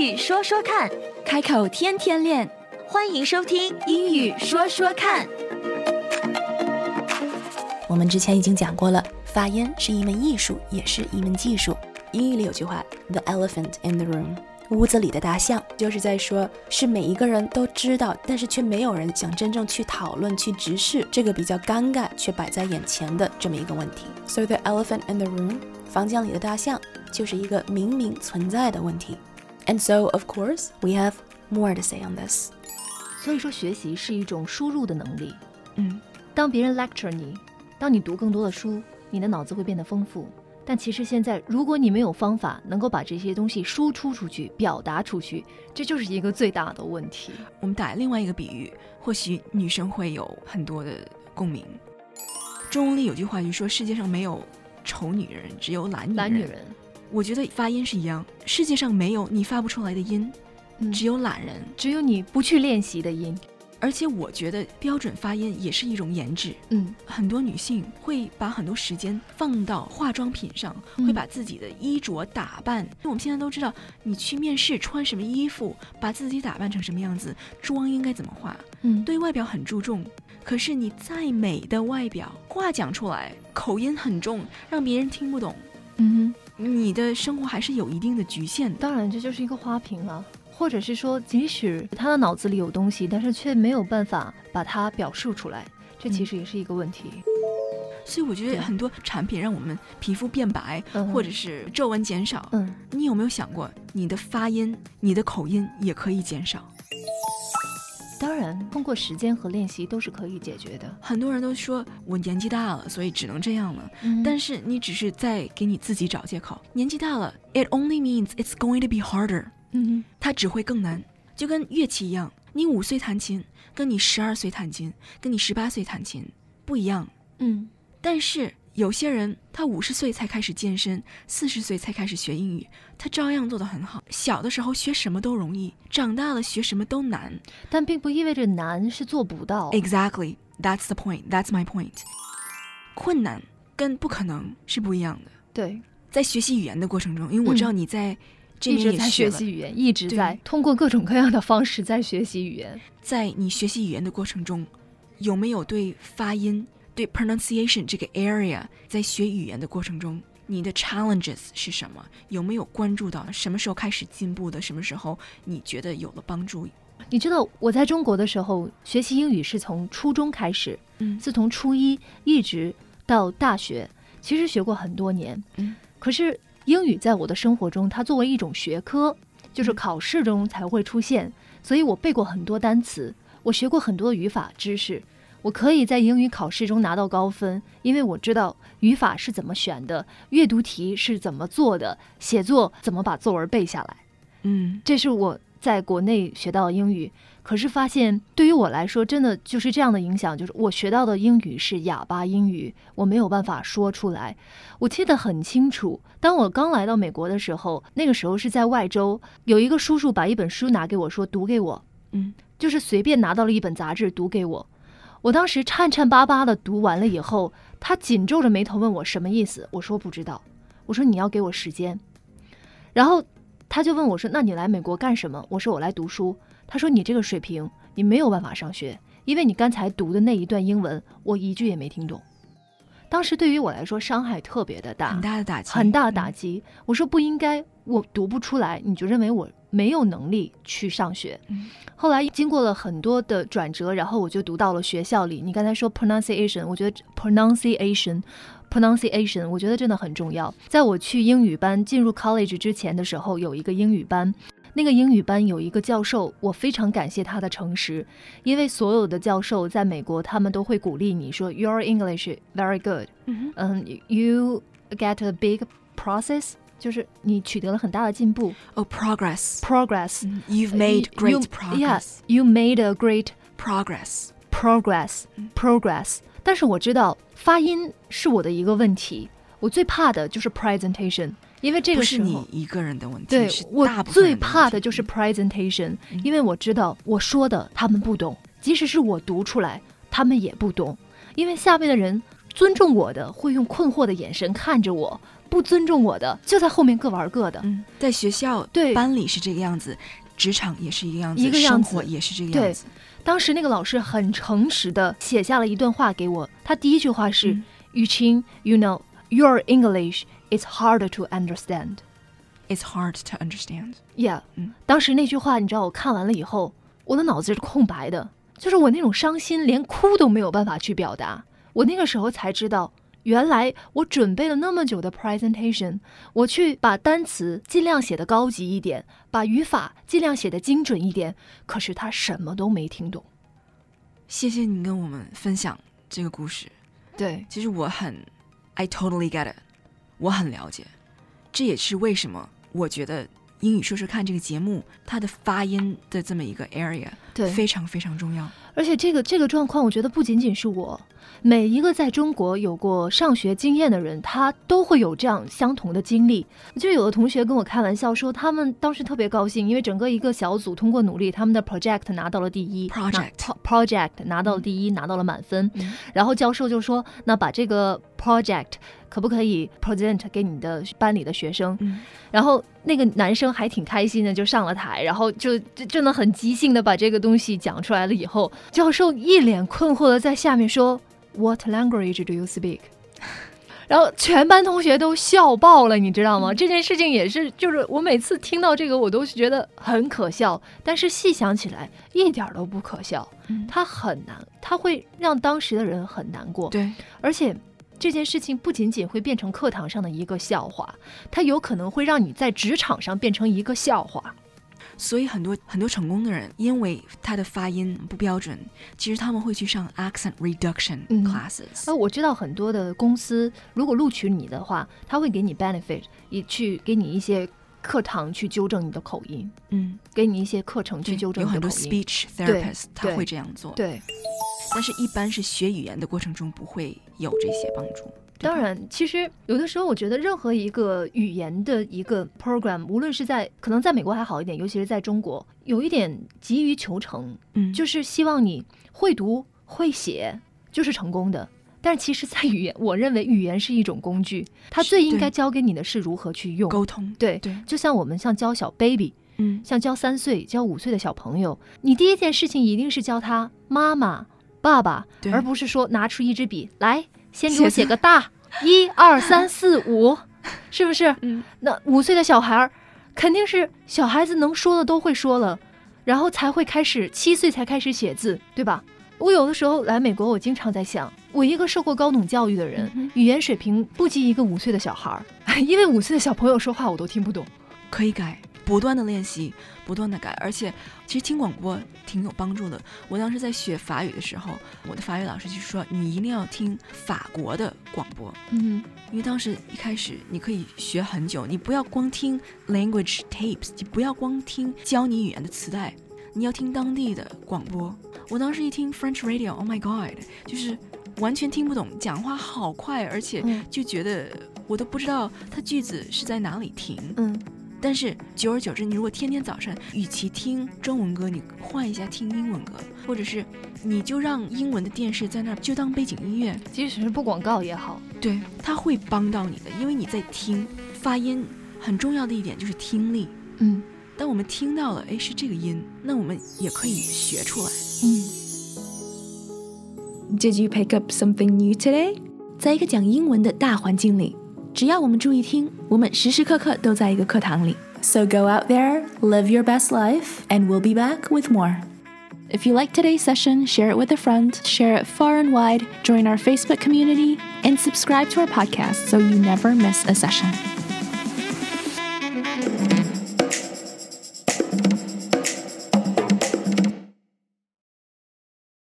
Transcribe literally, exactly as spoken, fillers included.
语说说看， 开口天天练， 欢迎收听英语说说看。 我们之前已经讲过了，发音是一门艺术，也是一门技术。英语里有句话 The elephant in the room， 屋子里的大象，就是在说是每一个人都知道，但是却没有人想真正去讨论去直视这个比较尴尬却摆在眼前的这么一个问题。 So the elephant in the room， 房间里的大象就是一个明明存在的问题。 And so of course we have more to say on this。 所以说学习是一种输入的能力。 嗯， 当别人 lecture 你，当你读更多的书，你的脑子会变得丰富。但其实现在如果你没有方法能够把这些东西输出出去，表达出去，这就是一个最大的问题。 我们打另外一个比喻，或许女生会有很多的共鸣。中文里有句话就说世界上没有丑女人，只有懒女人。 懒女人， 我觉得发音是一样，世界上没有你发不出来的音， 嗯、 只有懒人， 只有你不去练习的音。 而且我觉得标准发音也是一种颜值。 嗯， 很多女性会把很多时间放到化妆品上， 嗯、 会把自己的衣着打扮。我们现在都知道，你去面试穿什么衣服，把自己打扮成什么样子，妆应该怎么化， 嗯， 对外表很注重。可是你再美的外表，话讲出来口音很重，让别人听不懂， 嗯哼，你的生活还是有一定的局限的。 当然，这就是一个花瓶了。或者是说即使他的脑子里有东西，但是却没有办法把它表述出来，这其实也是一个问题。嗯、 所以我觉得很多产品让我们皮肤变白， 嗯、 或者是皱纹减少， 嗯， 你有没有想过你的发音你的口音也可以减少？ 当然通过时间和练习都是可以解决的。 很多人都说我年纪大了所以只能这样了， 嗯、 但是你只是在给你自己找借口。年纪大了 it only means it's going to be harder， 嗯， 它只会更难，就跟乐器一样，你五岁弹琴跟你十二岁弹琴跟你十八岁弹琴不一样。 嗯， 但是有些人他五十岁才开始健身，四十岁才开始学英语，他照样做得很好。小的时候学什么都容易，长大了学什么都难， 但并不意味着难是做不到。 Exactly, that's the point, that's my point。 困难跟不可能是不一样的。 对，在学习语言的过程中，因为我知道你在、嗯一直在学习语言，一直在通过各种各样的方式在学习语言。 在你学习语言的过程中，有没有对发音对 pronunciation 这个 area 在学语言的过程中你的 challenges 是什么？有没有关注到什么时候开始进步的，什么时候你觉得有了帮助？ 你知道我在中国的时候学习英语是从初中开始， 嗯， 是从初一一直到大学，其实学过很多年， 嗯， 可是英语在我的生活中它作为一种学科，就是考试中才会出现，所以我背过很多单词，我学过很多语法知识，我可以在英语考试中拿到高分，因为我知道语法是怎么选的，阅读题是怎么做的，写作怎么把作文背下来。 嗯， 这是我在国内学到的英语。可是发现对于我来说真的就是这样的影响，就是我学到的英语是哑巴英语，我没有办法说出来。我记得很清楚，当我刚来到美国的时候，那个时候是在外州，有一个叔叔把一本书拿给我说读给我， 嗯， 就是随便拿到了一本杂志读给我。我当时颤颤巴巴的读完了以后，他紧皱着眉头问我什么意思，我说不知道，我说你要给我时间。然后他就问我说那你来美国干什么？我说我来读书。他说你这个水平你没有办法上学，因为你刚才读的那一段英文我一句也没听懂。当时对于我来说伤害特别的大， 很大的打击， 很大的打击、嗯、我说不应该，我读不出来你就认为我没有能力去上学、 嗯、 后来经过了很多的转折，然后我就读到了学校里。你刚才说 pronunciation， 我觉得 pronunciation pronunciation 我觉得真的很重要。在我去英语班进入 college 之前的时候，有一个英语班，那个英语班有一个教授，我非常感谢他的诚实，因为所有的教授在美国他们都会鼓励你说 Your English very good， 嗯、 um, You get a big process， 就是你取得了很大的进步。 Oh progress Progress、 mm, You've made great you, progress Yeah, you made a great progress Progress Progress、嗯、但是我知道发音是我的一个问题，我最怕的就是 presentation，因为这个时候不是你一个人的问题， 对， 是我大部分人的问题。 最怕的就是 presentation、嗯、因为我知道我说的他们不懂，即使是我读出来他们也不懂，因为下面的人尊重我的会用困惑的眼神看着我， 不尊重我的，就在后面各玩各的。 嗯，在学校对班里是这个样子，职场也是一个样子， 一个样子， 生活也是这个样子。 当时那个老师很诚实的写下了一段话给我，他第一句话是、嗯、雨晴 you know your English is harder to understand. It's hard to understand. Yeah、 嗯、 当时那句话你知道我看完了以后，我的脑子是空白的，就是我那种伤心连哭都没有办法去表达。我那个时候才知道，原来我准备了那么久的 presentation， 我去把单词尽量写得高级一点，把语法尽量写得精准一点，可是他什么都没听懂。 谢谢你跟我们分享这个故事。 对， 其实我很 I totally get it， 我很了解，这也是为什么我觉得英语说说看这个节目它的发音的这么一个 area 对非常非常重要。 而且这个这个状况我觉得不仅仅是我，每一个在中国有过上学经验的人他都会有这样相同的经历。就有的同学跟我开玩笑说他们当时特别高兴，因为整个一个小组通过努力他们的 project 拿到了第一 project project 拿到了第一、嗯、拿到了满分、嗯、然后教授就说那把这个 project可不可以 present 给你的班里的学生、嗯、然后那个男生还挺开心的就上了台，然后就真的很即兴的把这个东西讲出来了以后，教授一脸困惑的在下面说 What language do you speak？ 然后全班同学都笑爆了，你知道吗、嗯、这件事情也是就是我每次听到这个我都觉得很可笑，但是细想起来一点都不可笑、嗯、它很难，它会让当时的人很难过。 对， 而且这件事情不仅仅会变成课堂上的一个笑话，它有可能会让你在职场上变成一个笑话。 所以很多很多成功的人因为他的发音不标准，其实他们会去上 accent reduction classes、 嗯、我知道很多的公司如果录取你的话，他会给你 benefit， 也去给你一些课堂去纠正你的口音，嗯，给你一些课程去纠正你的口音。有很多 speech therapist 他会这样做。 对， 但是一般是学语言的过程中不会有这些帮助。 当然其实有的时候我觉得任何一个语言的一个 program， 无论是在可能在美国还好一点，尤其是在中国有一点急于求成、嗯、就是希望你会读会写就是成功的。但是其实在语言，我认为语言是一种工具，它最应该教给你的是如何去用沟通。 对对， 就像我们像教小 baby， 嗯， 像教三岁教五岁的小朋友，你第一件事情一定是教他妈妈爸爸，而不是说拿出一支笔来先给我写个大一二三四五，是不是？嗯，那五岁的小孩肯定是小孩子能说的都会说了，然后才会开始七岁才开始写字，对吧？我有的时候来美国，我经常在想，我一个受过高等教育的人、嗯、语言水平不及一个五岁的小孩，因为五岁的小朋友说话我都听不懂。 可以改，不断的练习，不断的改，而且其实听广播挺有帮助的。我当时在学法语的时候，我的法语老师就说你一定要听法国的广播， 嗯， 因为当时一开始你可以学很久，你不要光听 language tapes， 你不要光听教你语言的磁带，你要听当地的广播。我当时一听 French radio， Oh my God， 就是完全听不懂，讲话好快，而且就觉得我都不知道它句子是在哪里停。 嗯， 但是久而久之，你如果天天早上与其听中文歌，你换一下听英文歌，或者是你就让英文的电视在那儿就当背景音乐， 即使是不广告也好， 对，它会帮到你的，因为你在听。发音很重要的一点就是听力。 嗯， 当我们听到了，哎，是这个音，那我们也可以学出来。 嗯。 Did you pick up something new today？ 在一个讲英文的大环境里，只要我们注意听，我们时时刻刻都在一个课堂里。So go out there, live your best life, and we'll be back with more. If you like today's session, share it with a friend, share it far and wide, join our Facebook community, and subscribe to our podcast so you never miss a session.